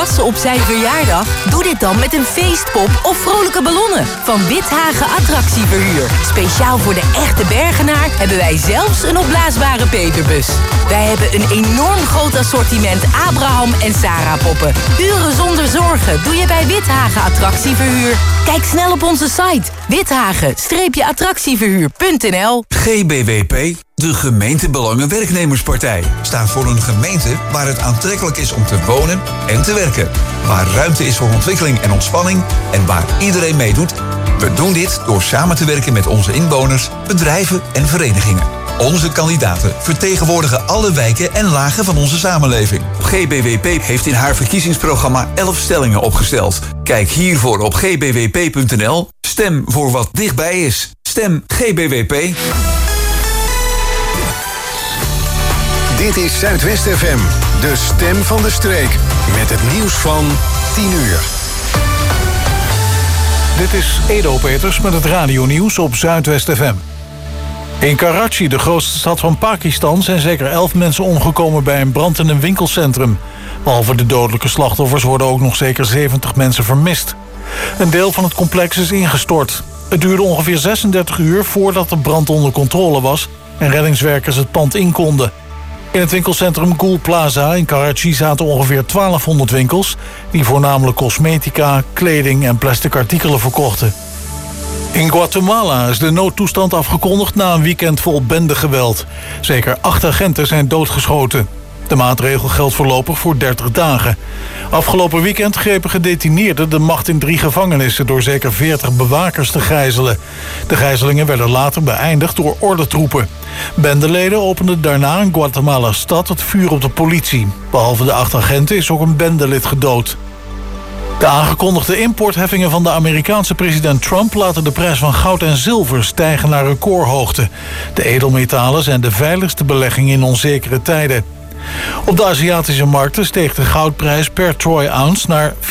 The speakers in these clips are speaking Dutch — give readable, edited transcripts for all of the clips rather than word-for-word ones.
verrassen op zijn verjaardag? Doe dit dan met een feestpop of vrolijke ballonnen van Withagen Attractieverhuur. Speciaal voor de echte Bergenaar hebben wij zelfs een opblaasbare peperbus. Wij hebben een enorm groot assortiment Abraham en Sarah poppen. Huren zonder zorgen doe je bij Withagen Attractieverhuur. Kijk snel op onze site withagen-attractieverhuur.nl. GBWP, de Gemeentebelangen-werknemerspartij, staat voor een gemeente waar het aantrekkelijk is om te wonen en te werken. Waar ruimte is voor ontwikkeling en ontspanning en waar iedereen meedoet. We doen dit door samen te werken met onze inwoners, bedrijven en verenigingen. Onze kandidaten vertegenwoordigen alle wijken en lagen van onze samenleving. GBWP heeft in haar verkiezingsprogramma 11 stellingen opgesteld. Kijk hiervoor op gbwp.nl. Stem voor wat dichtbij is. Stem GBWP. Dit is Zuidwest FM, de stem van de streek. Met het nieuws van 10 uur. Dit is Edo Peters met het radionieuws op Zuidwest FM. In Karachi, de grootste stad van Pakistan, zijn zeker 11 mensen omgekomen bij een brand in een winkelcentrum. Behalve de dodelijke slachtoffers worden ook nog zeker 70 mensen vermist. Een deel van het complex is ingestort. Het duurde ongeveer 36 uur voordat de brand onder controle was en reddingswerkers het pand in konden. In het winkelcentrum Gul Plaza in Karachi zaten ongeveer 1200 winkels die voornamelijk cosmetica, kleding en plastic artikelen verkochten. In Guatemala is de noodtoestand afgekondigd na een weekend vol bendegeweld. Zeker 8 agenten zijn doodgeschoten. De maatregel geldt voorlopig voor 30 dagen. Afgelopen weekend grepen gedetineerden de macht in 3 gevangenissen door zeker 40 bewakers te gijzelen. De gijzelingen werden later beëindigd door ordentroepen. Bendeleden openden daarna in Guatemala-stad het vuur op de politie. Behalve de 8 agenten is ook een bendelid gedood. De aangekondigde importheffingen van de Amerikaanse president Trump laten de prijs van goud en zilver stijgen naar recordhoogte. De edelmetalen zijn de veiligste belegging in onzekere tijden. Op de Aziatische markten steeg de goudprijs per troy ounce naar $4.661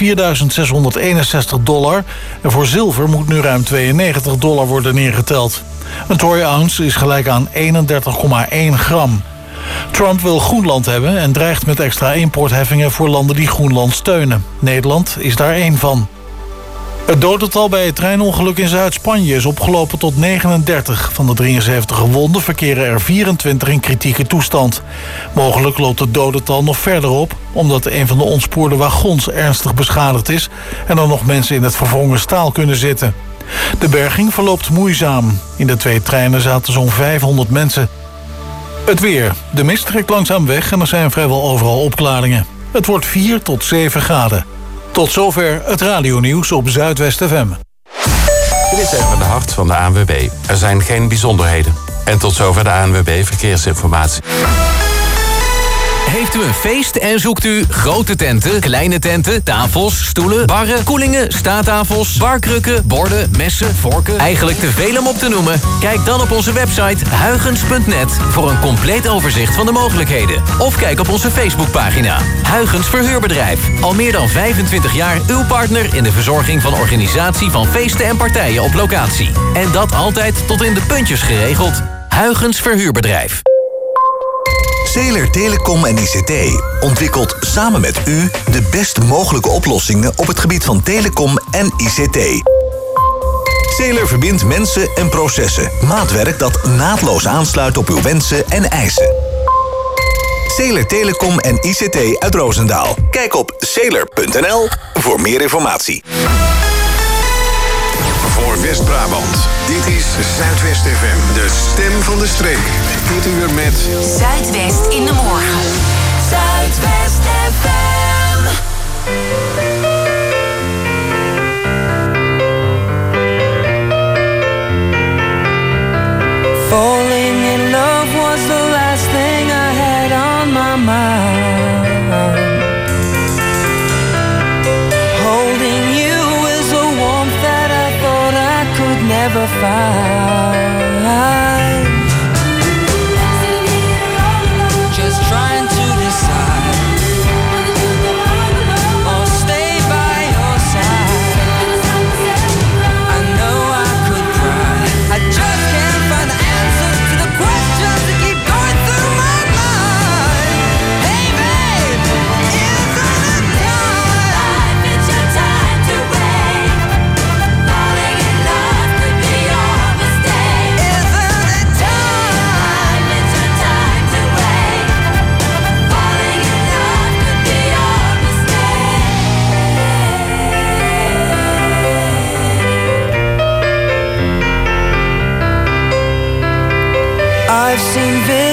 en voor zilver moet nu ruim $92 worden neergeteld. Een troy ounce is gelijk aan 31,1 gram. Trump wil Groenland hebben en dreigt met extra importheffingen voor landen die Groenland steunen. Nederland is daar één van. Het dodental bij het treinongeluk in Zuid-Spanje is opgelopen tot 39. Van de 73 gewonden verkeren er 24 in kritieke toestand. Mogelijk loopt het dodental nog verder op, omdat een van de ontspoorde wagons ernstig beschadigd is en er nog mensen in het verwrongen staal kunnen zitten. De berging verloopt moeizaam. In de 2 treinen zaten zo'n 500 mensen. Het weer. De mist trekt langzaam weg en er zijn vrijwel overal opklaringen. Het wordt 4 tot 7 graden. Tot zover het radionieuws op Zuidwest FM. Dit is even de hart van de ANWB. Er zijn geen bijzonderheden. En tot zover de ANWB Verkeersinformatie. Heeft u een feest en zoekt u grote tenten, kleine tenten, tafels, stoelen, barren, koelingen, staattafels, barkrukken, borden, messen, vorken? Eigenlijk te veel om op te noemen? Kijk dan op onze website huygens.net voor een compleet overzicht van de mogelijkheden. Of kijk op onze Facebookpagina. Huygens Verhuurbedrijf. Al meer dan 25 jaar uw partner in de verzorging van organisatie van feesten en partijen op locatie. En dat altijd tot in de puntjes geregeld. Huygens Verhuurbedrijf. Zeeler Telecom en ICT ontwikkelt samen met u de best mogelijke oplossingen op het gebied van telecom en ICT. Zeeler verbindt mensen en processen. Maatwerk dat naadloos aansluit op uw wensen en eisen. Zeeler Telecom en ICT uit Roosendaal. Kijk op zeeler.nl voor meer informatie. Voor West-Brabant, dit is Zuidwest FM, de stem van de streek. Dit uur met Zuidwest in de morgen. Zuidwest FM. Falling in love was the last thing I had on my mind. Holding you is a warmth that I thought I could never find. Just trying to decide or stay by your side. I know I could cry, I just can't find the answers to the questions that keep going through my mind. Hey babe, isn't it time?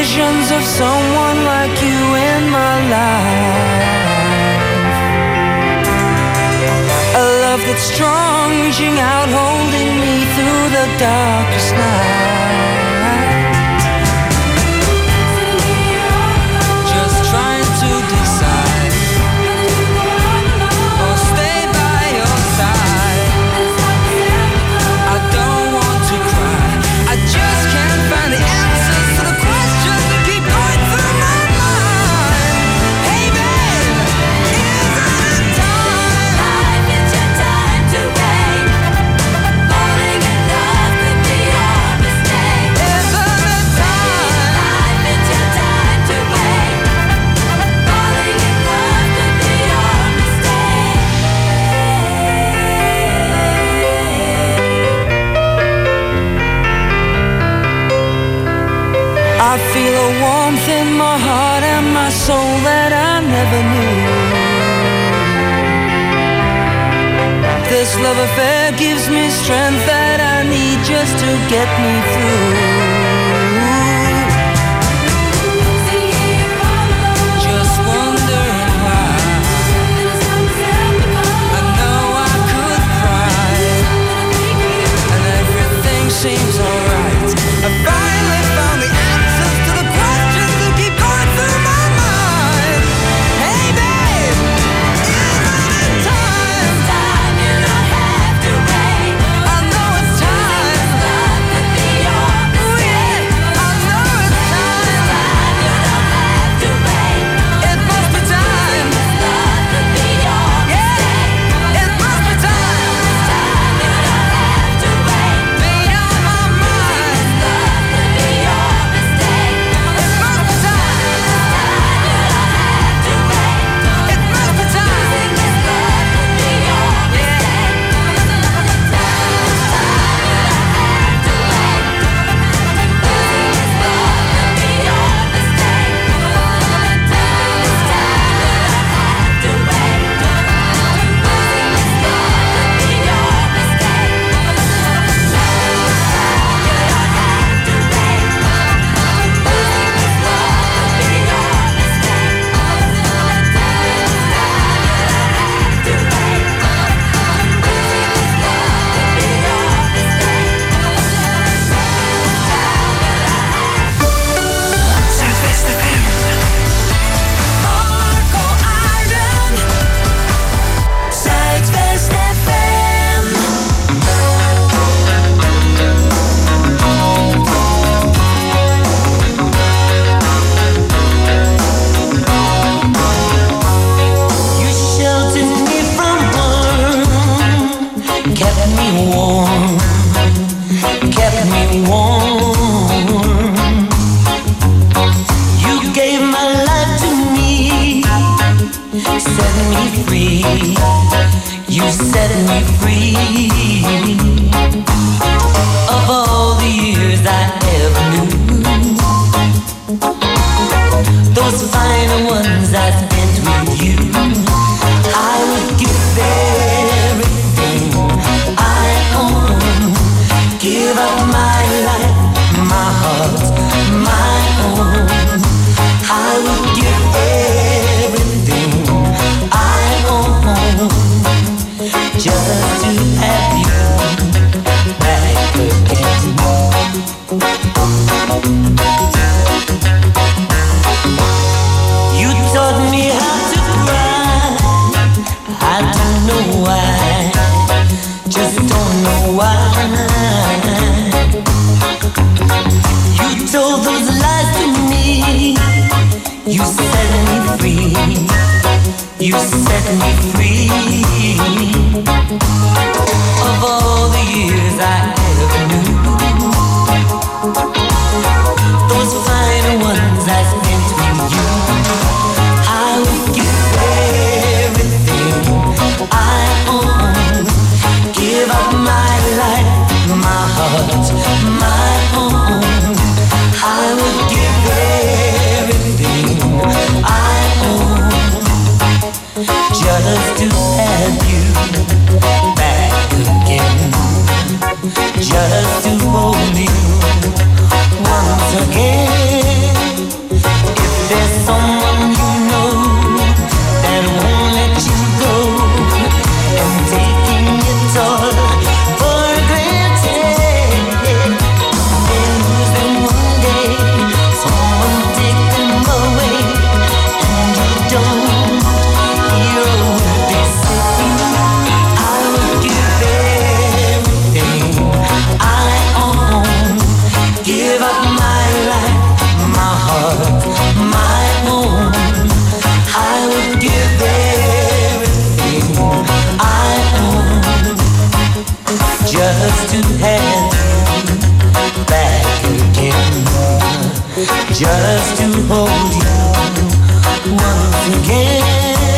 visions of someone like you in my life. A love that's strong, reaching out, holding me through the darkest night. Just trying to decide, or stay by your side. I don't want to cry, I just can't find the answers to the questions that keep going through my mind. Hey babe, isn't it time? Life is your time to wait. Falling in love could be your mistake. Isn't it time? Life is your time to wait. Falling in love could be your mistake. I feel a warmth in my heart and my soul that I never knew. This love affair gives me strength that I need just to get me through. Just wondering why. I know I could cry, and everything seems alright. I finally found the answers to the questions that keep going through my mind. Hey babe, isn't it time? Time, you don't have to wait. I know it's time. Love could be your mistake. I know it's time. Time, you don't have to wait. It must be time. Love could be your mistake. It must be time. Time, you don't have to wait. Be on my mind. Love could be your mistake. It must be time. Time, you don't have to wait. It must be time. Love could be your mistake. Marco Arden, Zuidwest FM. You sheltered me from harm, kept me warm, kept me warm. You gave my life to me, set me free. You set me free. Of all the years I ever knew, those final ones I spent with you, I would give everything I own, give up my life, my heart, my own. I would give everything I own just to have you back again. You taught me how to cry. I don't know why, just don't know why. You told those lies to me. You set me free. You set me free. Of all the years I ever knew, those final ones I spent with you, I would give everything I own, give up my life, my heart, my own. I would give everything I own just to have you back again, just to hold you once again. to have you back again, just to hold you once again.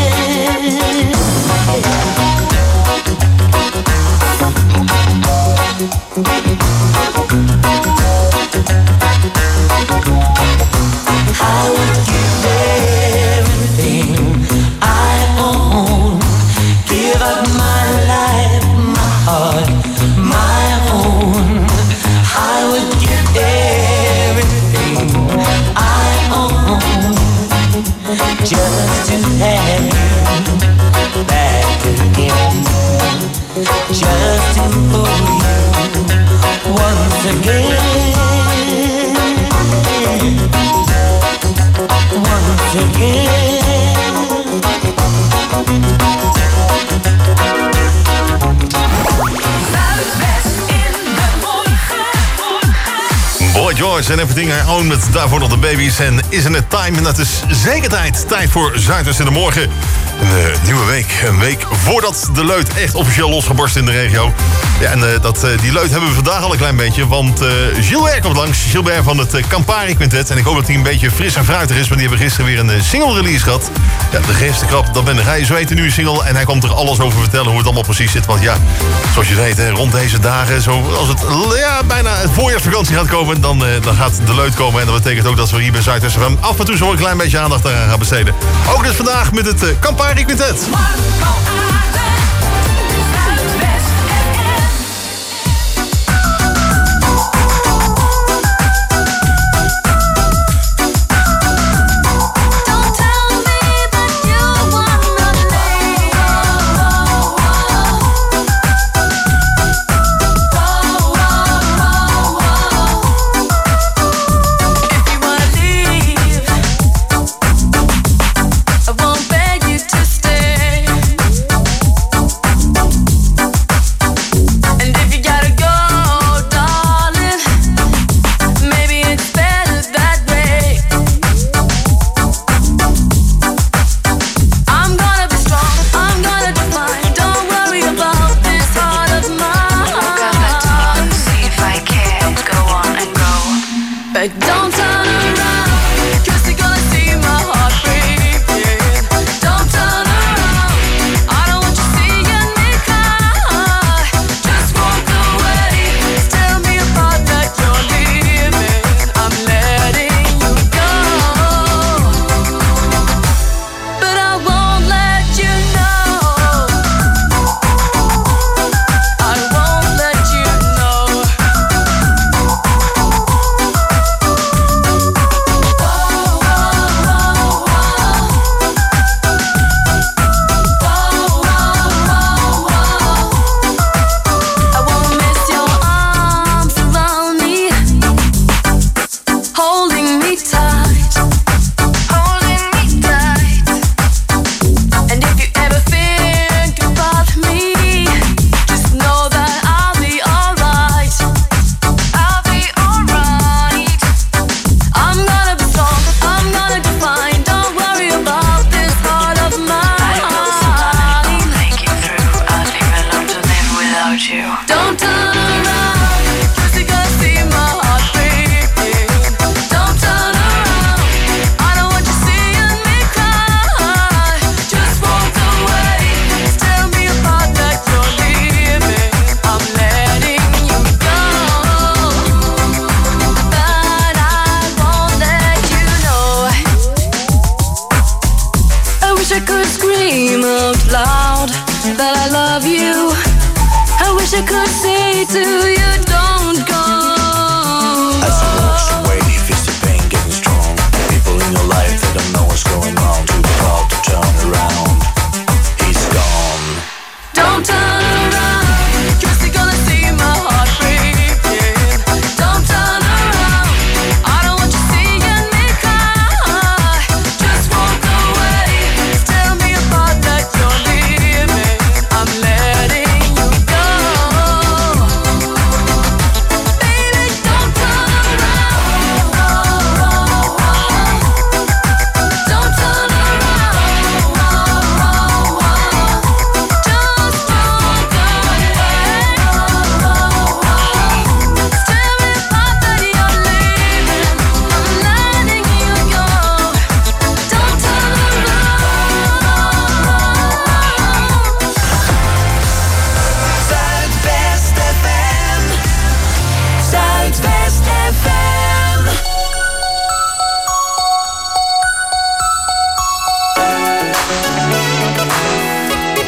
I would give everything I own, give up my life, my heart, my own. I would give everything I own, just to have you back again, just to hold you once again. Once again. Boy George en Everything I Own met daarvoor nog de Babies. En Isn't It Time? En dat is zeker tijd voor Zuidwest in de Morgen. Een nieuwe week. Een week voordat de leut echt officieel losgebarst in de regio. Ja, en die leut hebben we vandaag al een klein beetje. Want Gilbert komt langs. Gilbert van het Campari Quintet. En ik hoop dat hij een beetje fris en fruitig is. Want die hebben gisteren weer een single release gehad. Ja, de geeste krap, dat ben hij. Zo heet de nieuwe single. En hij komt er alles over vertellen hoe het allemaal precies zit. Want ja, zoals je weet, rond deze dagen, zo als het bijna het voorjaarsvakantie gaat komen, dan gaat de leut komen. En dat betekent ook dat we hier bij Zuidwest FM af en toe zo een klein beetje aandacht aan gaan besteden. Ook dus vandaag met het Campari Quintet.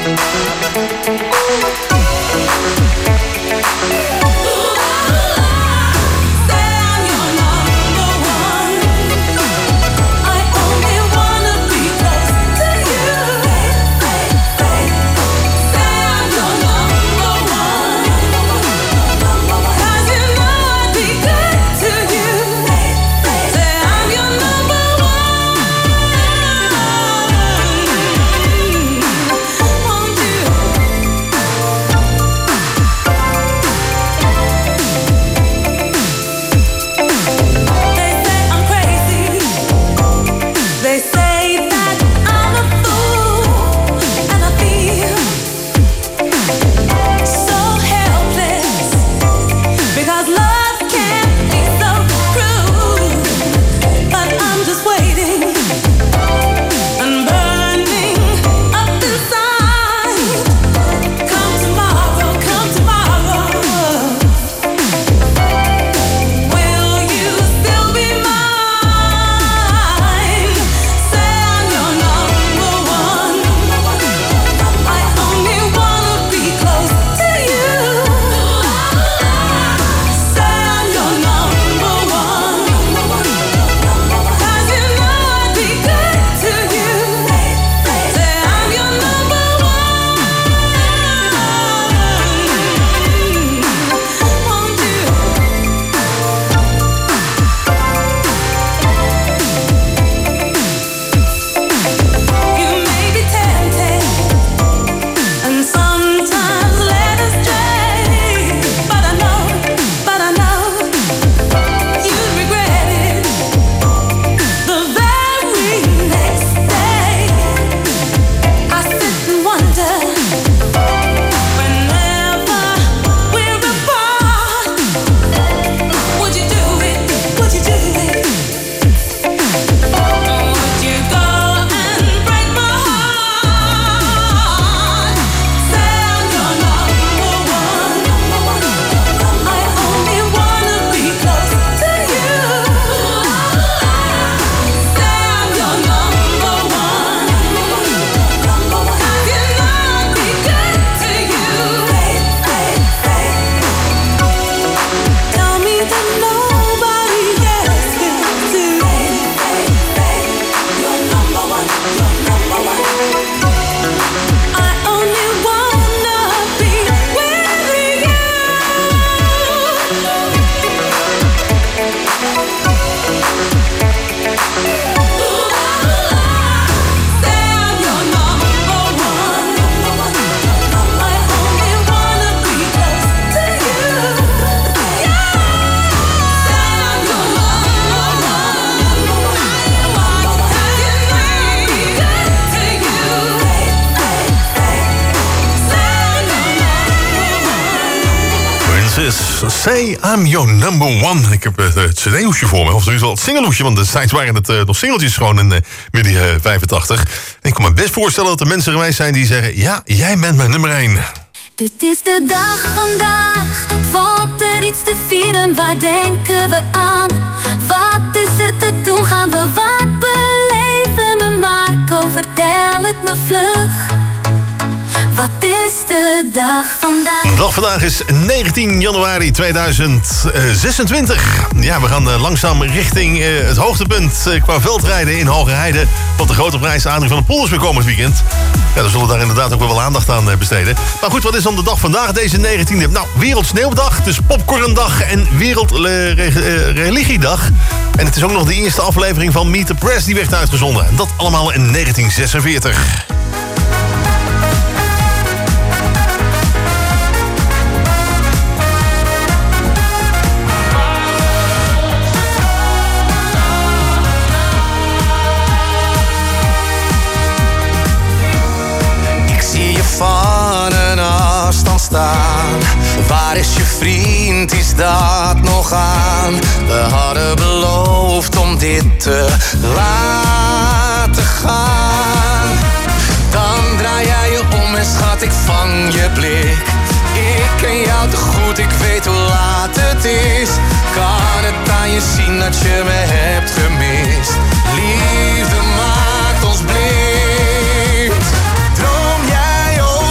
Say I'm Your Number One. Ik heb het cd-hoesje voor me, of sowieso het single-hoesje, want destijds waren het nog singeltjes gewoon in midden 85. En ik kan me best voorstellen dat er mensen geweest zijn die zeggen, ja, jij bent mijn nummer 1. Dit is de dag vandaag, valt er iets te vieren, waar denken we aan? Wat is er te doen, gaan we wat beleven? Me Marco, vertel het me vlug. Wat is de dag vandaag? De dag vandaag is 19 januari 2026. Ja, we gaan langzaam richting het hoogtepunt qua veldrijden in Hogerheide. Want de grote prijs Adrie van der Poel is weer komend weekend. Ja, dan zullen we daar inderdaad ook wel aandacht aan besteden. Maar goed, wat is dan de dag vandaag, deze 19e? Nou, Wereldsneeuwdag, dus Popcorndag en Wereldreligiedag. En het is ook nog de eerste aflevering van Meet the Press die werd uitgezonden. En dat allemaal in 1946. Van een afstand staan. Waar is je vriend, is dat nog aan? We hadden beloofd om dit te laten gaan. Dan draai jij je om en schat, ik vang je blik. Ik ken jou te goed, ik weet hoe laat het is. Kan het aan je zien dat je me hebt gemist? Liefde maakt ons blind. Droom jij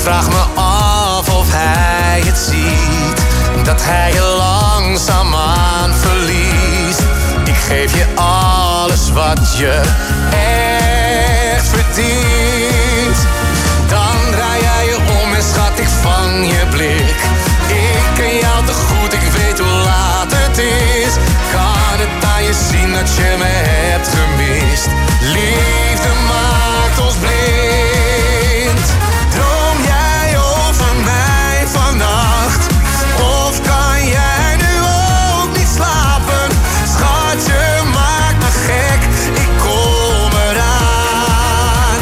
vraag me af of hij het ziet, dat hij je langzaamaan verliest. Ik geef je alles wat je echt verdient. Dan draai jij je om en schat, ik vang je blik. Ik ken jou te goed, ik weet hoe laat het is. Kan het aan je zien dat je me hebt gemist? Liefde maakt ons blind. Droom jij over mij vannacht? Of kan jij nu ook niet slapen? Schatje, maak me gek, ik kom eraan.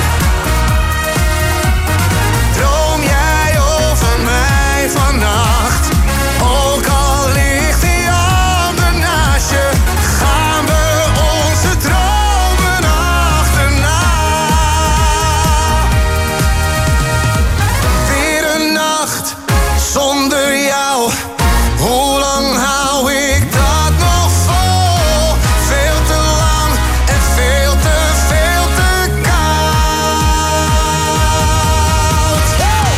Droom jij over mij vannacht? Ook al ligt die ander naast je, gaan we onze dromen achterna. Weer een nacht zonder jou, hoe lang hou ik dat nog vol? Veel te lang en veel te koud.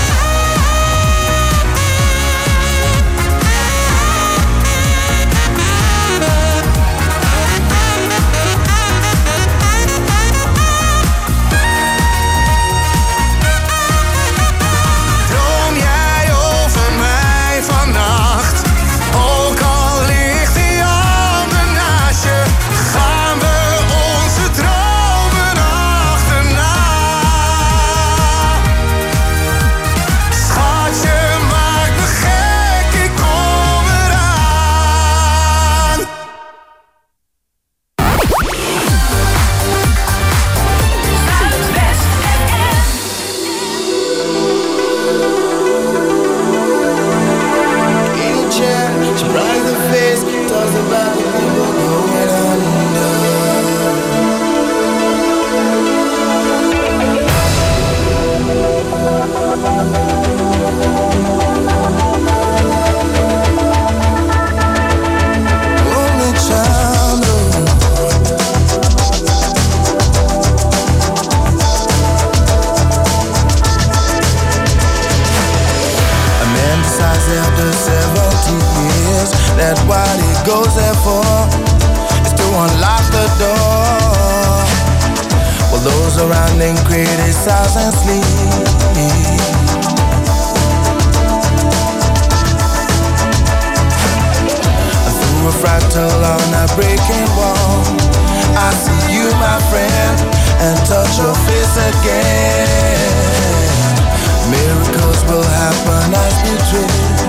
Droom jij over mij vannacht? Ook al ligt die ander naast je, gaan we onze dromen achterna. Schatje, maak me gek, ik kom eraan. In a chair, she brightened her face, talks about the people going under. Only child a man decides after 70 years that what he goes there for is to unlock the door. Well, those around him criticize and sleep. Through a fractal on a breaking wall, I see you, my friend, and touch your face again. Miracles will happen as we dream.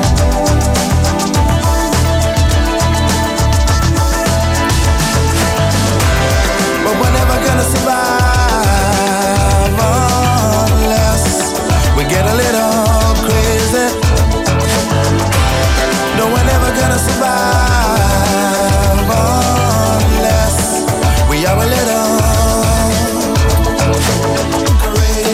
But we're never gonna survive unless we get a little crazy. No, we're never gonna survive unless we are a little crazy.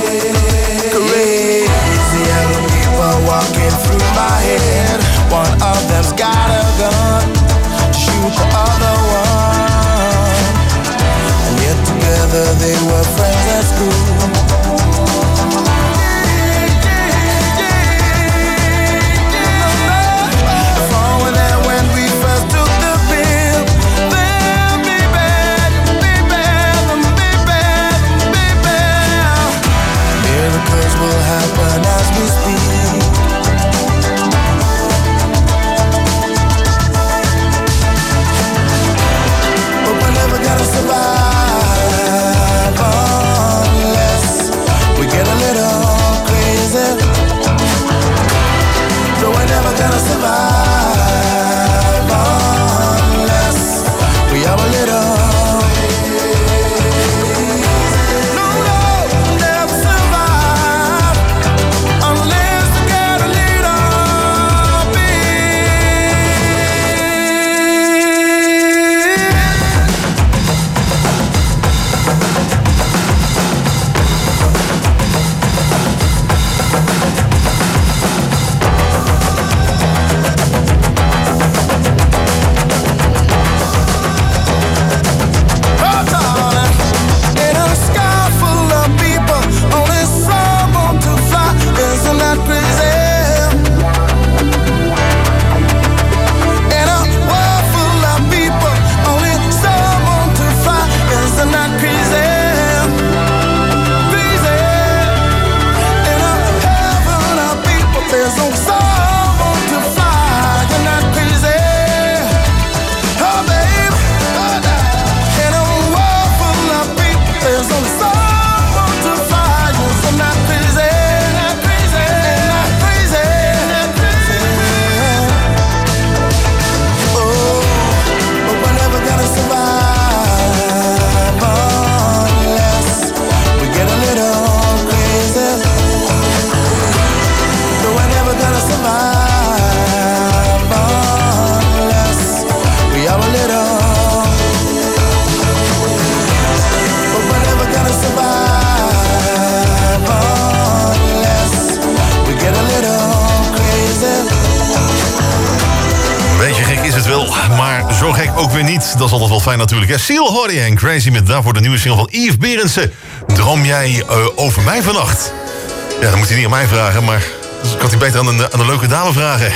zo gek ook weer niet. Dat is altijd wel fijn natuurlijk. Hè? Seal Hardy en Crazy met daarvoor de nieuwe single van Yves Berendsen. Droom jij over mij vannacht? Ja, dan moet hij niet aan mij vragen, maar ik had hij beter aan een leuke dame vragen.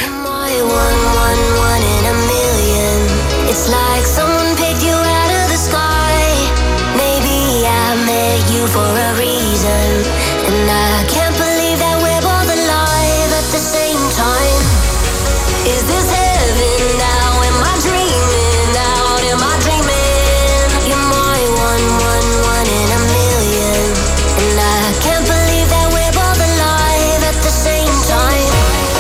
It's like someone picked you out of the sky. Maybe I met you for a reason, and I can't believe that we're both alive at the same time. Is this heaven now? Am I dreaming out? Am I dreaming? You're my one in a million, and I can't believe that we're both alive at the same time.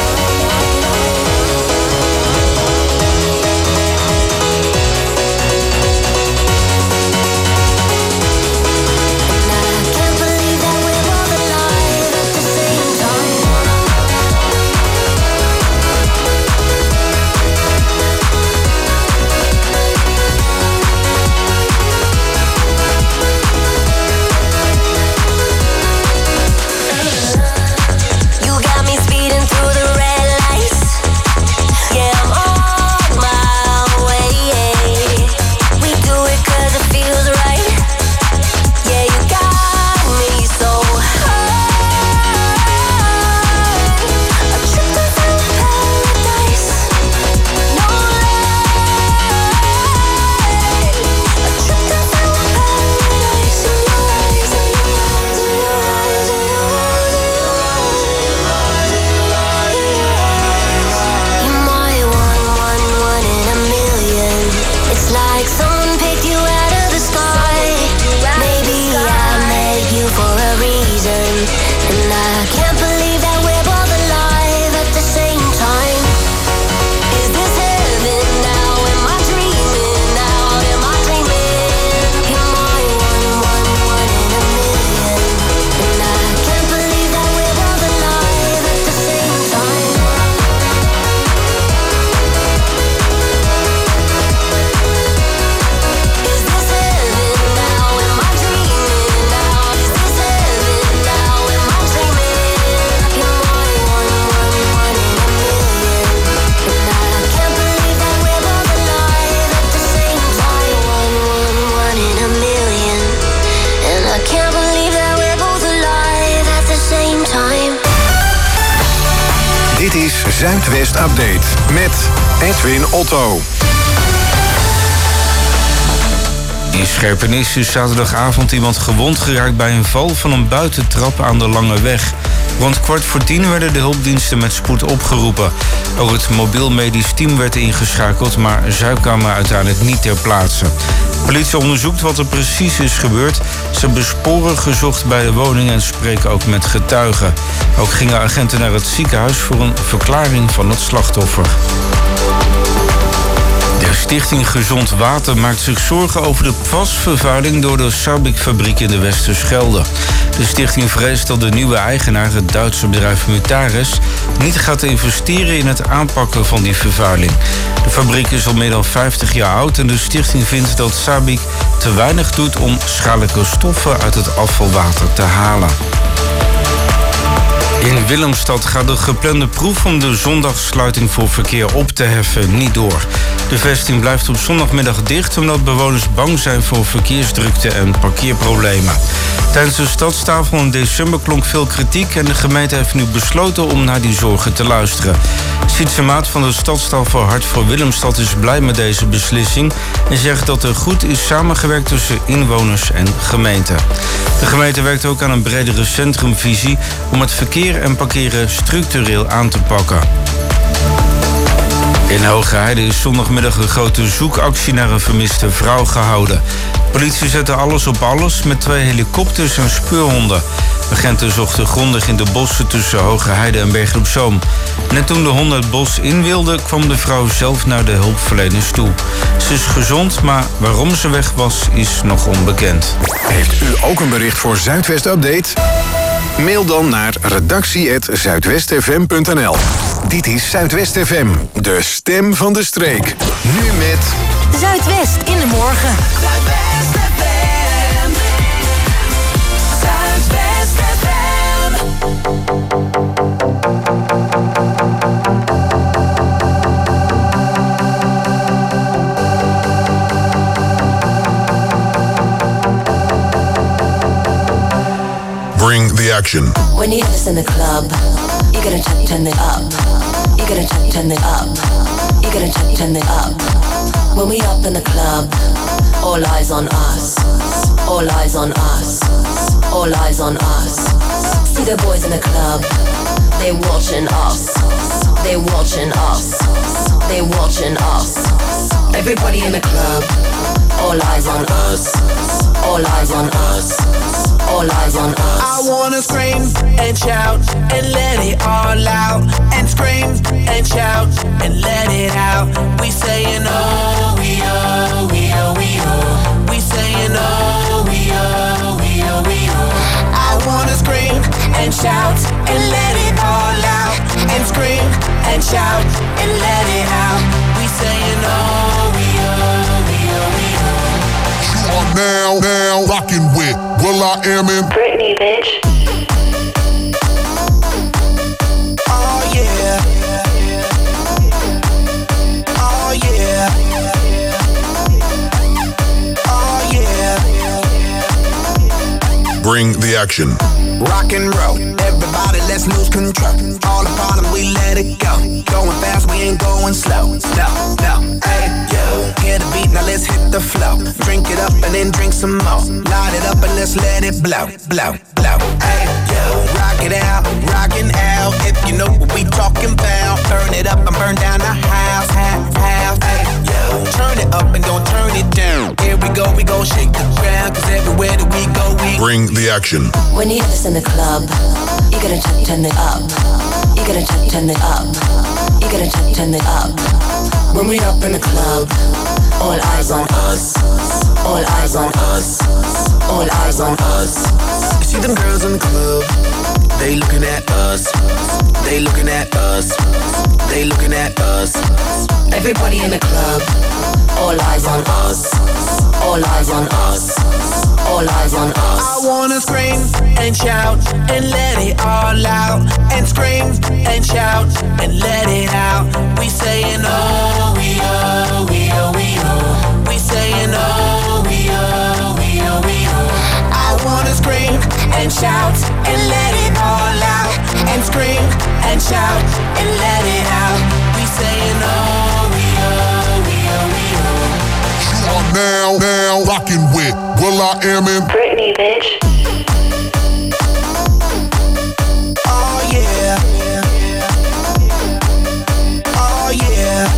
Zuidwest Update met Edwin Otto. In Scherpennis is zaterdagavond iemand gewond geraakt bij een val van een buitentrap aan de Lange Weg. Rond 9:15 werden de hulpdiensten met spoed opgeroepen. Ook het mobiel medisch team werd ingeschakeld, maar zij kwamen uiteindelijk niet ter plaatse. Politie onderzoekt wat er precies is gebeurd. Ze hebben sporen gezocht bij de woning en spreken ook met getuigen. Ook gingen agenten naar het ziekenhuis voor een verklaring van het slachtoffer. De Stichting Gezond Water maakt zich zorgen over de plasvervuiling door de Sabic-fabriek in de Westerschelde. De stichting vreest dat de nieuwe eigenaar, het Duitse bedrijf Mutares, niet gaat investeren in het aanpakken van die vervuiling. De fabriek is al meer dan 50 jaar oud en de stichting vindt dat Sabic te weinig doet om schadelijke stoffen uit het afvalwater te halen. In Willemstad gaat de geplande proef om de zondagssluiting voor verkeer op te heffen niet door. De vesting blijft op zondagmiddag dicht omdat bewoners bang zijn voor verkeersdrukte en parkeerproblemen. Tijdens de stadstafel in december klonk veel kritiek en de gemeente heeft nu besloten om naar die zorgen te luisteren. Sietse Maat van de Stadstafel Hart voor Willemstad is blij met deze beslissing en zegt dat er goed is samengewerkt tussen inwoners en gemeente. De gemeente werkt ook aan een bredere centrumvisie om het verkeer en parkeren structureel aan te pakken. In Hogeheide is zondagmiddag een grote zoekactie naar een vermiste vrouw gehouden. Politie zette alles op alles met 2 helikopters en speurhonden. Agenten zochten grondig in de bossen tussen Hogeheide en Bergen op Zoom. Net toen de honden het bos in wilden, kwam de vrouw zelf naar de hulpverleners toe. Ze is gezond, maar waarom ze weg was, is nog onbekend. Heeft u ook een bericht voor Zuidwest Update? Mail dan naar redactie@zuidwestfm.nl. Dit is Zuidwest FM, de stem van de streek. Nu met Zuidwest in de morgen. Zuidwest FM. Zuidwest FM. action. When you hear this in the club, you gotta turn it up. You gotta turn it up. You gotta turn it up. When we up in the club, all eyes on us. All eyes on us. All eyes on us. See the boys in the club, they watching us. They watching us. They watching us. Everybody in the club, all eyes on us. All eyes on us. All eyes on us. I wanna scream and shout and let it all out. And scream and shout and let it out. We saying oh, we oh, we oh, we oh. We saying oh, we oh, we oh, we oh. I wanna scream and shout and let it all out. And scream and shout and let it out. We saying oh, we oh, we oh, we oh. You are now rocking with will.i.am in Britney, bitch. Oh yeah. Oh yeah. Oh yeah. Bring the action. Rock and roll, everybody let's lose control. All the bottom we let it go. Going fast, we ain't going slow. No, hey, yo. Hear the beat, now let's hit the flow. Drink it up and then drink some more. Light it up and let's let it blow. Hey, yo. Rock it out, rockin' out. If you know what we talking about. Burn it up and burn down the house. Hey, yo. Turn it up and don't turn it down. Here we go shake the ground. Cause everywhere that we go, we Bring the action. When you hear this in the club, you gotta turn it up. You gotta turn it up. You gotta turn it up. When we up in the club, all eyes on us. All eyes on us. All eyes on us. See them girls in the club, they looking at us. They looking at us. They looking at us. Everybody in the club, all eyes on us. All eyes on us. All eyes on us. I wanna scream and shout and let it all out. And scream and shout and let it out. We saying oh, we oh, we oh, we oh. We saying oh, we oh, we oh, we oh. I wanna scream and shout and let it all out. And scream and shout and let it out. We saying oh, we oh, we oh, we oh. You are now rocking with will.i.am in Britney, bitch. Oh yeah. Oh yeah.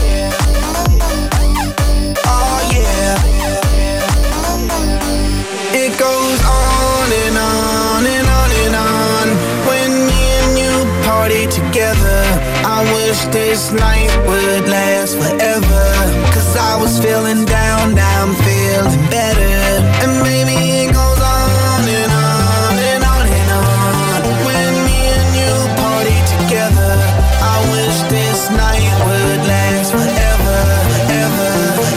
Oh yeah. It goes on and on and on and on. When me and you party together, I wish this night would last forever. Cause I was feeling down, now I'm feeling better. And maybe it goes on and on and on and on. When me and you party together, I wish this night would last forever, ever,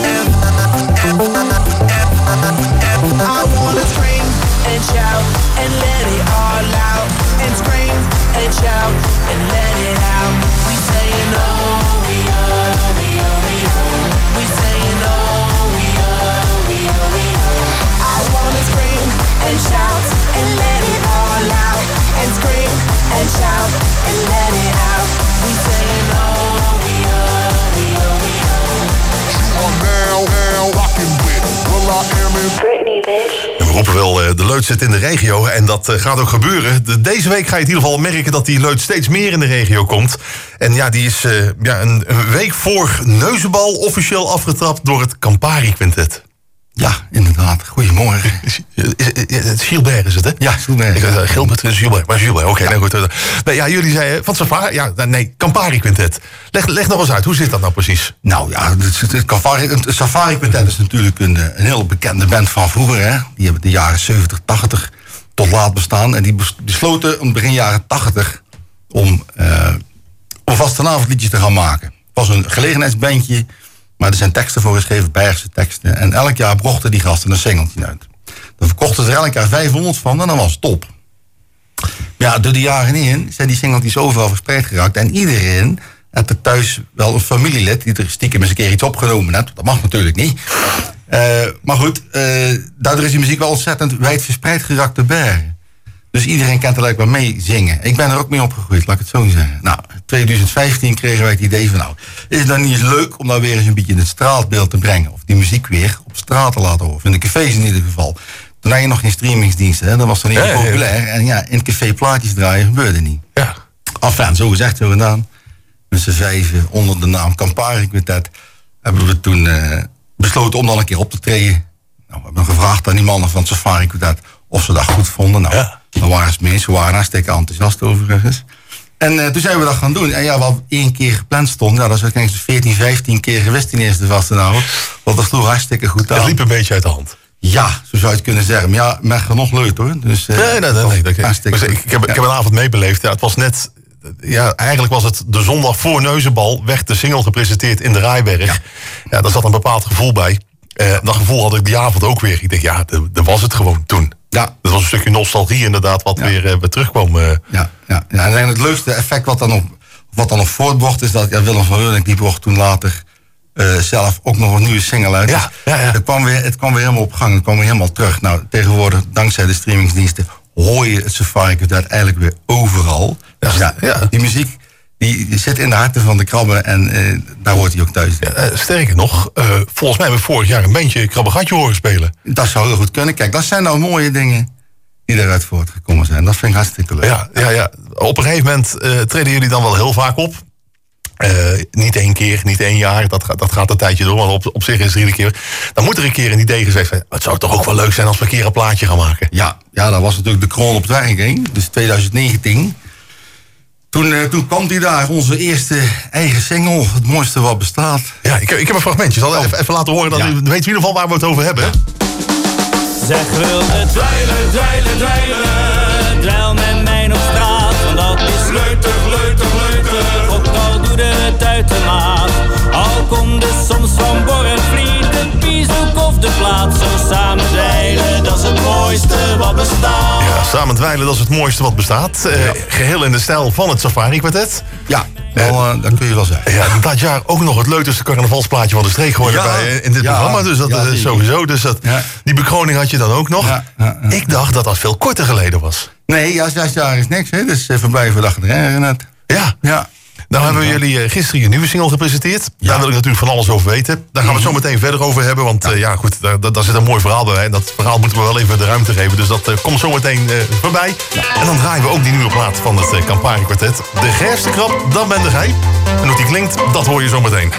ever, ever, ever. I wanna scream and shout and let it all out. And scream and shout and let it out. We saying oh, we oh, we oh, we oh. We saying oh, we oh, we oh, we oh. I wanna scream and shout and let it all out. And scream and shout and let it out. We saying oh, we oh, we oh, we oh. You are now rocking with will.i.am in Britney, bitch. En we roepen wel de leut zit in de regio en dat gaat ook gebeuren. Deze week ga je in ieder geval merken dat die leut steeds meer in de regio komt. En ja, die is een week voor Neuzenbal officieel afgetrapt door het Campari Quintet. Ja, inderdaad. Goedemorgen. Gilbert is het, hè? Ja, Gilbert. Gilbert Gilbert. Maar Gilbert, oké. Nou goed. Ja, jullie zeiden van Safari. Ja, nee, Campari Quintet. Leg nog eens uit, hoe zit dat nou precies? Nou ja, het Safari Quintet is natuurlijk een heel bekende band van vroeger. Hè? Die hebben de jaren 70, 80 tot laat bestaan. En die besloten om begin jaren 80 om vastenavondliedjes te gaan maken. Het was een gelegenheidsbandje. Maar er zijn teksten voor geschreven, Bergse teksten. En elk jaar brachten die gasten een singeltje uit. Dan verkochten ze er elk jaar 500 van en dan was het top. Ja, door de jaren heen zijn die singeltjes overal verspreid geraakt. En iedereen had er thuis wel een familielid die er stiekem eens een keer iets opgenomen heeft. Dat mag natuurlijk niet. Maar goed, daardoor is die muziek wel ontzettend wijd verspreid geraakt te bergen. Dus iedereen kan er wel mee zingen. Ik ben er ook mee opgegroeid, laat ik het zo zeggen. Nou, 2015 kregen wij het idee van, nou, is het dan niet eens leuk om nou weer eens een beetje in het straatbeeld te brengen? Of die muziek weer op straat te laten horen. In de cafés in ieder geval. Toen had je nog geen streamingsdiensten, hè? Dat was dan niet populair. En ja, in het café plaatjes draaien gebeurde niet. Ja. Enfin, zo gezegd, zo gedaan. Met z'n 5 onder de naam Campari Quartet hebben we toen besloten om dan een keer op te treden. Nou, we hebben gevraagd aan die mannen van het Safari Quartet of ze dat goed vonden. Nou, dan waren ze mee. Ze waren hartstikke enthousiast overigens. En toen zijn we dat gaan doen. En ja, wat 1 keer gepland stond, nou, dat is denk ik 14, 15 keer geweest in eerste vaste avond. Want dat sloeg hartstikke goed aan. Het liep een beetje uit de hand. Ja, zo zou je het kunnen zeggen. Maar ja, Mechelen nog leuk hoor. Dus, nee. Ik heb een avond meebeleefd. Ja, het was net... Ja, eigenlijk was het de zondag voor Neuzenbal. Werd de single gepresenteerd in de Rijberg. Ja, daar zat een bepaald gevoel bij. Dat gevoel had ik die avond ook weer. Ik denk, ja, dat was het gewoon toen. Ja. Dat was een stukje nostalgie inderdaad, wat weer terugkwam. Ja. En het leukste effect wat dan nog voortbracht is dat Willem van Eurlink, die bracht toen later zelf ook nog een nieuwe single uit. Ja. Het kwam weer helemaal op gang. Het kwam weer helemaal terug. Nou, tegenwoordig, dankzij de streamingsdiensten, hoor je het Safari Quartet eigenlijk weer overal. Dus die muziek die zit in de harten van de krabben en daar hoort hij ook thuis. Sterker nog, volgens mij hebben we vorig jaar een bandje Krabbegatje horen spelen. Dat zou heel goed kunnen. Kijk, dat zijn nou mooie dingen die eruit voortgekomen zijn. Dat vind ik hartstikke leuk. Ja. Op een gegeven moment treden jullie dan wel heel vaak op. Niet 1 keer, niet 1 jaar, dat gaat een tijdje door, want op zich is het iedere keer. Dan moet er een keer een idee gezegd zijn. Het zou toch ook wel leuk zijn als we een keer een plaatje gaan maken. Ja, dat was natuurlijk de kroon op het werk, hè? Dus 2019. Toen kwam die daar, onze eerste eigen single, Het Mooiste Wat Bestaat. Ja, ik heb een fragmentje, ik zal even laten horen, dan weten we in ieder geval waar we het over hebben. Zeg, wil het dweilen, dweil met mij op straat, want dat is leuter. Ook al doe het uitermaat, al komt er soms van Borrevliet, de Piezoek of de plaats. Zo samen dweilen, dat is het mooiste wat bestaat. Ja, samen dweilen, dat is het mooiste wat bestaat. Geheel in de stijl van het Safari Quartet. Ja, dat kun je wel zeggen. Ja, dat jaar ook nog het leukste carnavalsplaatje van de streek geworden in dit programma. Dus dat is sowieso. Dus die bekroning had je dan ook nog. Ik dacht dat dat veel korter geleden was. Nee, 6 jaar is niks. Hè? Dus voorbij voor dag net. Ja. Nou hebben jullie gisteren je nieuwe single gepresenteerd. Daar wil ik natuurlijk van alles over weten. Daar gaan we het zo meteen verder over hebben. Want goed, daar zit een mooi verhaal bij. En dat verhaal moeten we wel even de ruimte geven. Dus dat komt zo meteen voorbij. En dan draaien we ook die nieuwe plaat van het Campari Quartet. De gerste krab, dat ben jij. En hoe die klinkt, dat hoor je zo meteen.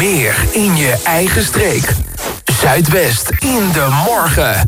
Weer in je eigen streek. Zuidwest in de morgen.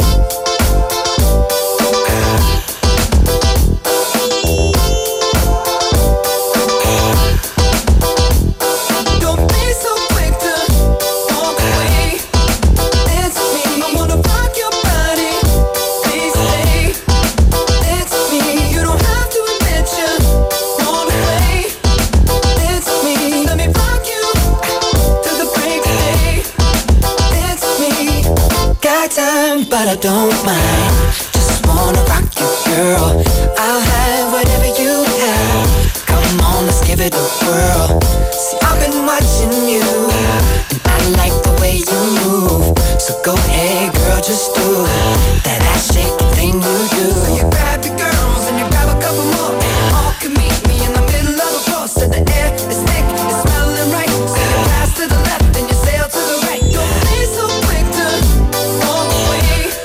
But I don't mind. Just wanna rock you, girl. I'll have whatever you have. Come on, let's give it a whirl. See, I've been watching you, and I like the way you move. So go ahead, girl, just do that ass shaking thing you do. So you grab your girls and you grab a couple more. All can meet me in the middle of the floor. So the air is thick, it's smelling right. So you pass to the left and you sail to the right. Don't be so quick to walk away.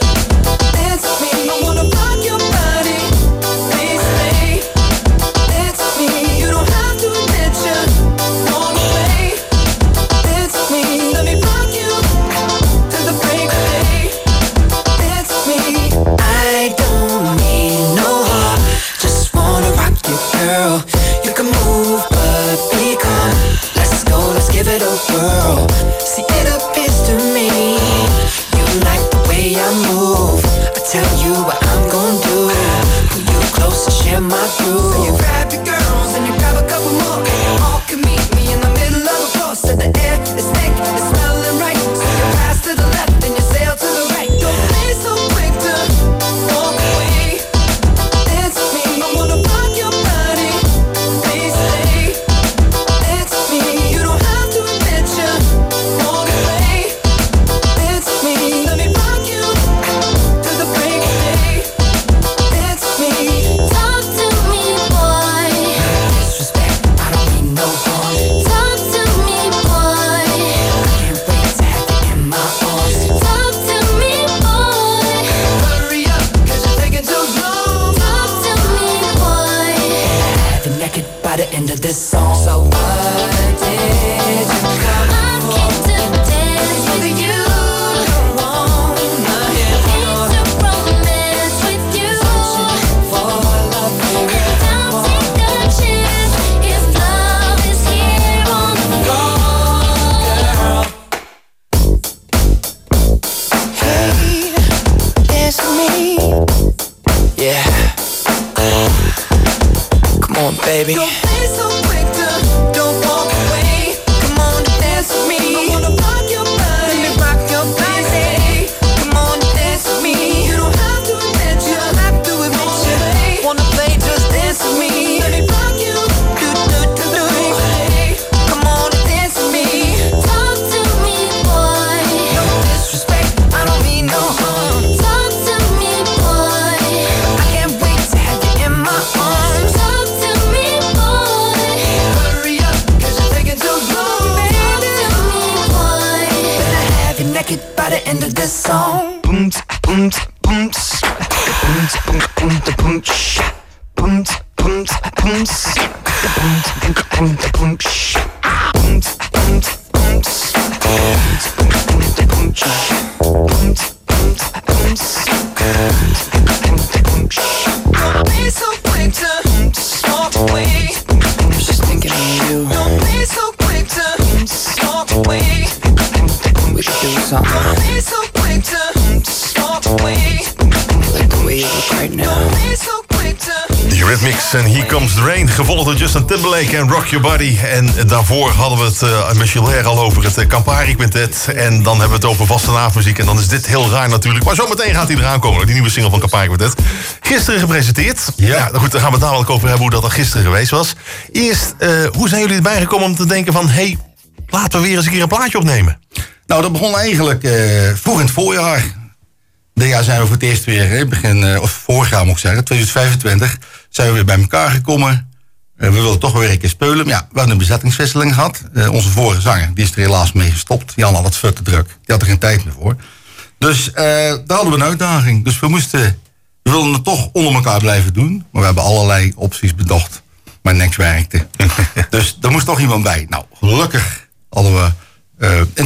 Girl, see, it appears to me you like the way I move. I tell you what I'm gonna do. Pull you close and share my groove. So you grab your girls and you grab a couple more. All can meet me in the middle of the floor. So the air is thick, it's smelling right. So you pass to the left and you sail to the right. Don't be so quick to walk away. Dance with me, I wanna rock your body. Please stay. Dance with me, you don't have to admit you want to play. Dance with me, let me rock you to the break of day. Dance with me, talk to me, boy. Disrespect, I don't mean no harm. Talk to me, boy. I can't wait to have you in my arms. Talk to me, boy. Hurry up, 'cause you're taking too long. Talk to me, boy. Have you naked by the end of this song. So what did you come for? To dance with you. Romance with you. For love, and I'll take a chance if love is here on the floor, girl. Hey, dance with me. Yeah. Come on, baby. Don't be so quick to don't walk away. Come on and dance with me. I wanna rock your body. Let me rock your body. Come on and dance with me. You don't have to admit you. Don't have to admit you. Wanna play, just dance with me. Let me rock you. Do do do do. Come on and dance with me. Talk to me, boy. No disrespect, I don't mean no harm. Talk to me, boy. I can't wait to have you in my arms. Talk to me, boy. Hurry up, 'cause you're taking too long. Talk to me, boy. Better have you naked by the end of this song. Boom, boom, boom, boom, boom, boom, boom, boom, boom, boom, don't be so quick to walk away. I'm just thinking of you. Don't be so quick to walk away. We should do something. Don't be so quick to walk away. Like the way you look right now. Don't be so quick to. The Eurythmics en Here Comes the Rain, gevolgd door Justin Timberlake en Rock Your Body. En daarvoor hadden we het met Gilbert al over het Campari Quintet. En dan hebben we het over vastelavondmuziek. En dan is dit heel raar natuurlijk. Maar zometeen gaat hij eraan komen, die nieuwe single van Campari Quintet. Gisteren gepresenteerd. Ja, goed, daar gaan we het dadelijk over hebben hoe dat er gisteren geweest was. Eerst, hoe zijn jullie erbij gekomen om te denken van... hey, laten we weer eens een keer een plaatje opnemen? Nou, dat begon eigenlijk vroeg in het voorjaar. Dit jaar zijn we voor het eerst weer, of vorig jaar moet ik zeggen, 2025, zijn we weer bij elkaar gekomen. We wilden toch weer een keer spelen. Maar ja, we hadden een bezettingswisseling gehad. Onze vorige zanger, die is er helaas mee gestopt. Jan had het veel te druk. Die had er geen tijd meer voor. Dus daar hadden we een uitdaging. Dus we wilden het toch onder elkaar blijven doen. Maar we hebben allerlei opties bedacht. Maar niks werkte. Dus er moest toch iemand bij. Nou, gelukkig hadden we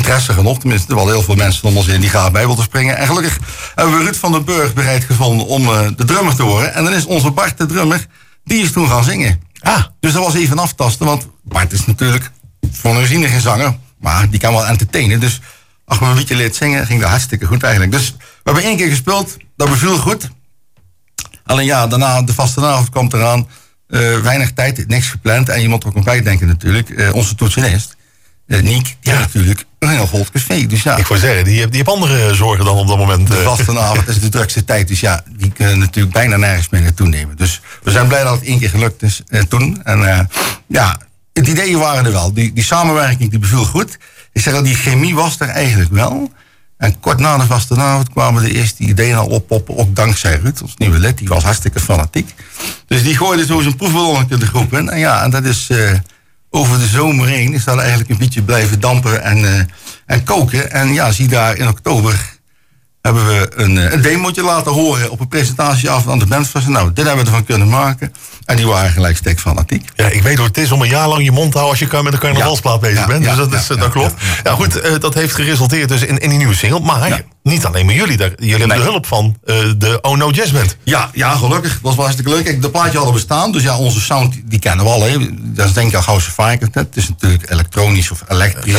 interesse genoeg. Tenminste, wel heel veel mensen om ons in die graag bij wilden springen. En gelukkig hebben we Ruud van den Burg bereid gevonden om de drummer te worden. En dan is onze Bart, de drummer, die is toen gaan zingen. Dus dat was even aftasten, want Bart is natuurlijk van origine geen zanger, maar die kan wel entertainen. Dus als we een liedje leert zingen, ging dat hartstikke goed eigenlijk. Dus we hebben 1 keer gespeeld, dat beviel goed. Alleen ja, daarna, de vastenavond kwam eraan. Weinig tijd, niks gepland. En je moet er ook nog bij denken natuurlijk. Onze toetsenist, Niek, die had natuurlijk een heel vol café. Dus ja. Ik wou zeggen, die heeft andere zorgen dan op dat moment. De vastenavond is de drukste tijd. Dus ja, die kunnen natuurlijk bijna nergens meer naartoe nemen. Dus we zijn blij dat het 1 keer gelukt is toen. En ja, het ideeën waren er wel. Die samenwerking die beviel goed. Ik zeg al, die chemie was er eigenlijk wel. En kort na de vastenavond kwamen de eerste ideeën al oppoppen. Ook dankzij Ruud, ons nieuwe lid. Die was hartstikke fanatiek. Dus die gooide zo zijn proefballonnetje de groep in. En ja, en dat is over de zomer heen is dat eigenlijk een beetje blijven dampen en koken. En ja, zie daar in oktober hebben we een demootje laten horen op een presentatieavond aan de bandfest. Nou, dit hebben we ervan kunnen maken. En die waren gelijk stek fanatiek. Ja, ik weet hoe het is om een jaar lang je mond te houden als je met een carnavalsplaat bezig bent. Dus dat klopt. Ja, goed, dat heeft geresulteerd dus in die nieuwe single. Maar niet alleen maar jullie. Jullie hebben de hulp van de Oh No Jazz Band. Ja, gelukkig. Dat was wel hartstikke leuk. Kijk, de plaatje hadden we staan. Dus ja, onze sound, die kennen we al. Hè. Dat is denk ik al gauw Safari Quartet. Het is natuurlijk elektronisch of elektrisch.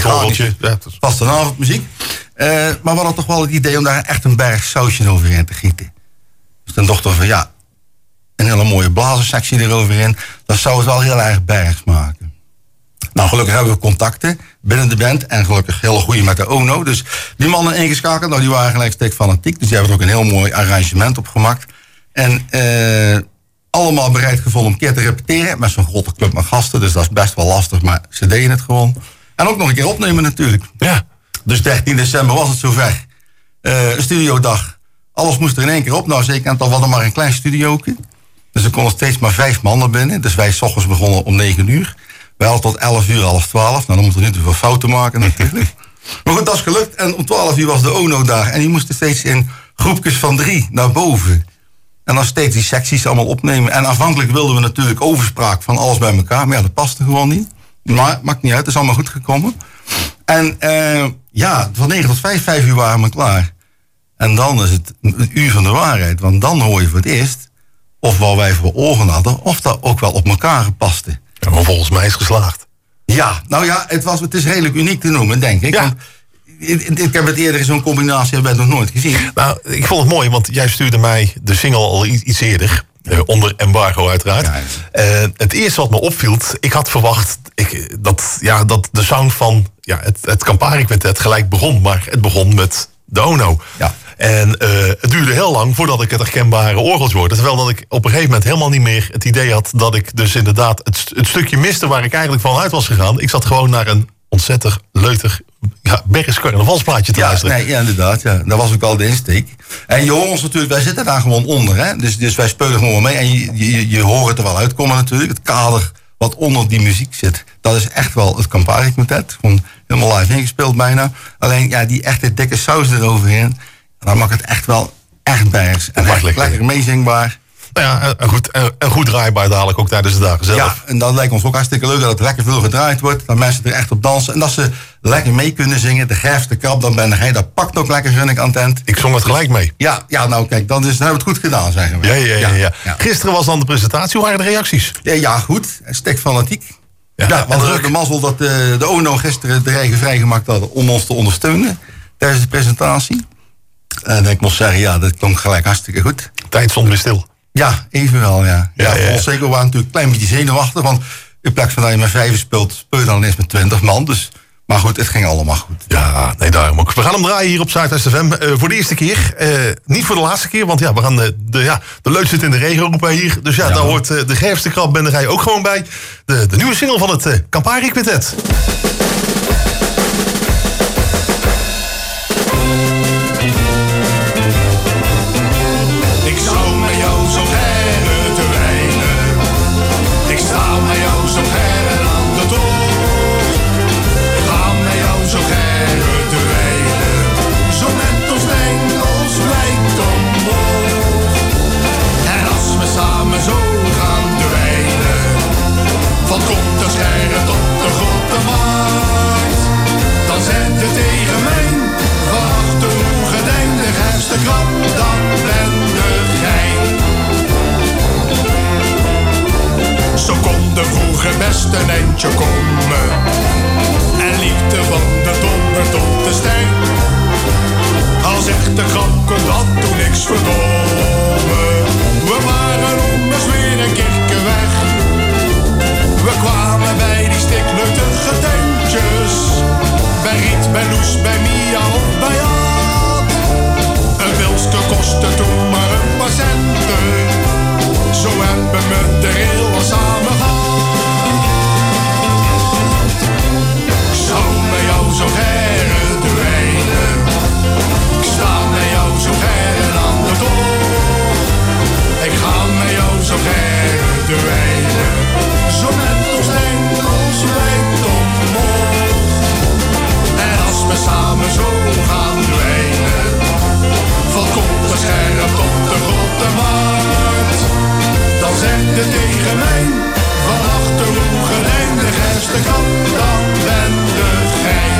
Vastenavond muziek. Maar we hadden toch wel het idee om daar echt een berg sausje overheen te gieten. Dus dan dachten we van ja, een hele mooie blazerssectie eroverheen. Dat zou het wel heel erg bergs maken. Nou, gelukkig hebben we contacten binnen de band. En gelukkig heel goede met de ONO. Dus die mannen ingeschakeld, nou, die waren gelijk steek fanatiek. Dus die hebben er ook een heel mooi arrangement op gemaakt. En allemaal bereid gevonden om een keer te repeteren. Met zo'n grote club met gasten. Dus dat is best wel lastig, maar ze deden het gewoon. En ook nog een keer opnemen natuurlijk. Ja. Dus 13 december was het zover. Een studiodag. Alles moest er in 1 keer op. Nou, zeker aantal hadden maar een klein studiootje. Dus er konden steeds maar 5 man naar binnen. Dus wij 's ochtends begonnen om 9 uur. Wij hadden tot 11 uur, 11:30. Nou, dan moeten we niet te veel fouten maken natuurlijk. Maar goed, dat is gelukt. En om 12 uur was de ONO daar. En die moesten steeds in groepjes van 3 naar boven. En dan steeds die secties allemaal opnemen. En aanvankelijk wilden we natuurlijk overspraak van alles bij elkaar. Maar ja, dat paste gewoon niet. Maar maakt niet uit, het is allemaal goed gekomen. En ja, van 9 tot 5 uur waren we klaar. En dan is het een uur van de waarheid. Want dan hoor je voor het eerst of wat wij voor ogen hadden, of dat ook wel op elkaar paste. Ja, maar volgens mij is het geslaagd. Ja, nou ja, het is redelijk uniek te noemen, denk ik. Ja. Want ik heb het eerder in zo'n combinatie hebben we nog nooit gezien. Nou, ik vond het mooi, want jij stuurde mij de single al iets eerder. Onder embargo uiteraard. Ja. Het eerste wat me opviel, ik had verwacht dat de sound van het Campari Quartet gelijk begon. Maar het begon met de ONO. Ja. En het duurde heel lang voordat ik het herkenbare orgeltje hoorde. Terwijl dat ik op een gegeven moment helemaal niet meer het idee had dat ik dus inderdaad het stukje miste waar ik eigenlijk van uit was gegaan. Ik zat gewoon naar een ontzettend leutig Bergs carnavalsplaatje te luisteren. Nee, ja, inderdaad. Ja. Dat was ook al de insteek. En je hoort ons natuurlijk, wij zitten daar gewoon onder. Hè? Dus wij spelen gewoon mee. En je hoort het er wel uitkomen natuurlijk. Het kader wat onder die muziek zit, dat is echt wel het Campari Quartet. Gewoon helemaal live ingespeeld bijna. Alleen ja, die echte dikke saus eroverheen, dan maakt het echt wel echt Bergs. En echt lekker meezingbaar. Nou ja, en goed draaibaar dadelijk ook tijdens de dagen zelf. Ja, en dat lijkt ons ook hartstikke leuk dat het lekker veel gedraaid wordt. Dat mensen er echt op dansen. En dat ze lekker mee kunnen zingen. De Gerfste Krab, dan ben hij. Dat pakt ook lekker, vind ik, aan tent. Ik zong het gelijk mee. Ja, nou kijk, dan hebben we het goed gedaan, zeggen we. Ja. Gisteren was dan de presentatie. Hoe waren de reacties? Ja, goed. Stek fanatiek. Ja, we hadden de mazzel dat de ONO gisteren de regen vrijgemaakt hadden om ons te ondersteunen tijdens de presentatie. En ik moet zeggen, dat klonk gelijk hartstikke goed. Tijd stond weer stil. Ja, even wel, ja. Zeker, we waren natuurlijk een klein beetje zenuwachtig, want in plaats van dat je met 5 speelt, speel je dan eens met 20 man. Dus, maar goed, het ging allemaal goed. Ja, nee, daarom ook. We gaan hem draaien hier op Zuidwest FM voor de eerste keer. Niet voor de laatste keer, want we gaan de leuk zit in de regen roepen hier. Dus daar hoort de Gerfste Krabbenderij ook gewoon bij. De nieuwe single van het Campari Quartet. Van komt de scherre tot de grote maan. mondje komen. En liefde van de donder tot de ster. Als echte grap kon dat toen niks verdomme. We waren ommers weer een keertje weg. We kwamen bij die stikluchtige tentjes. Bij Riet, bij Loes, bij Mia of bij Ad. Een pilsje kostte toen maar een paar centen. Zo hebben we de heel al samen gehad. Ik zou met jou zo gerne dweilen. Ik sta met jou zo gerne aan de toog. Ik ga met jou zo gerne dweilen. Zo met ons enkels wijd omhoog. En als we samen zo gaan dweilen, valt komt de scherp tot de grote markt. Dan zegt het tegen mij, van achter uw gordijn, de gerste kant, dan ben de gij.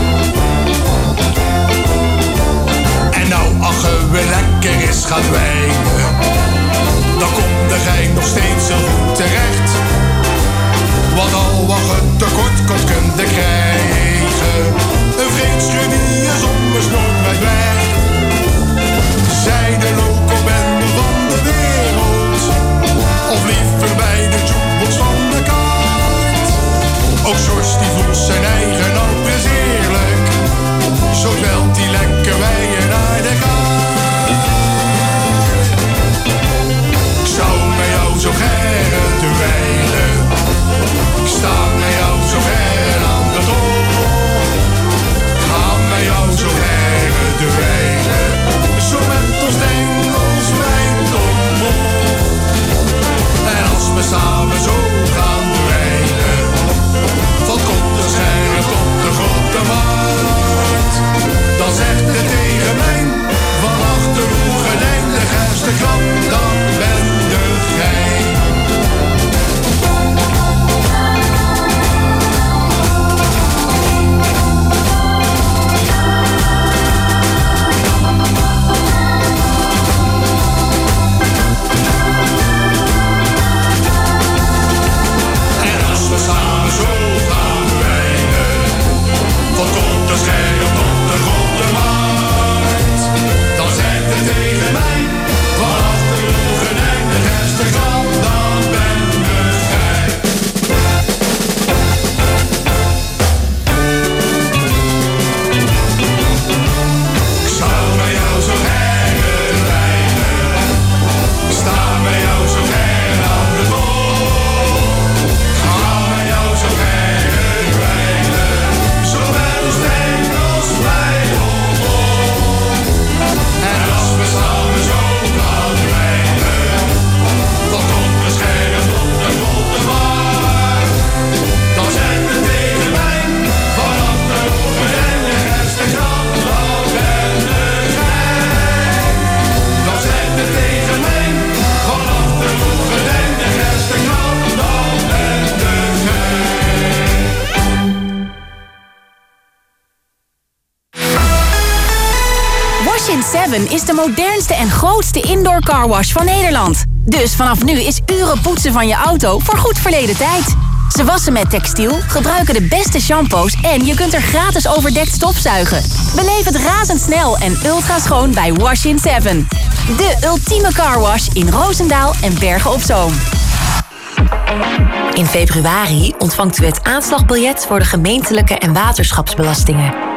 En nou, ach, we lekker is gaan wijnen, dan komt de gij nog steeds zo goed terecht. Want al wat je tekort kunt krijgen, een vreemdschuur die je soms nooit meer weg. Zij de locobende van de wereld, of liever bij de jukebox van de kaart. Ook Sjors die voelt zijn eigen nou best eerlijk, zo telt die lekker wijen naar de kaart. Ik zou met jou zo gerne dweilen. Ik sta met jou zo ver aan de toog. Ga met jou zo ver dweilen. Zo met ons engels wijd omhoog. En als we samen zo gaan dweilen, van komt de scherp tot de grote markt. Dan zegt het tegen mij, van achter uw gordijn, de gerste krant, dan ben de gij. Samen zo gaan wijnen, van komt de scherp tot de grote markt. Dan zegt het tegen mij, van achter uw gordijn, de gerste krant, dan ben de gij. Ik zou met jou zo gerne wijnen, ik sta met jou zo gerne aan de boom. Washing 7 is de modernste en grootste indoor carwash van Nederland. Dus vanaf nu is uren poetsen van je auto voor goed verleden tijd. Ze wassen met textiel, gebruiken de beste shampoos en je kunt er gratis overdekt stofzuigen. Beleef het razendsnel en ultra schoon bij Washing 7. De ultieme carwash in Roosendaal en Bergen op Zoom. In februari ontvangt u het aanslagbiljet voor de gemeentelijke en waterschapsbelastingen.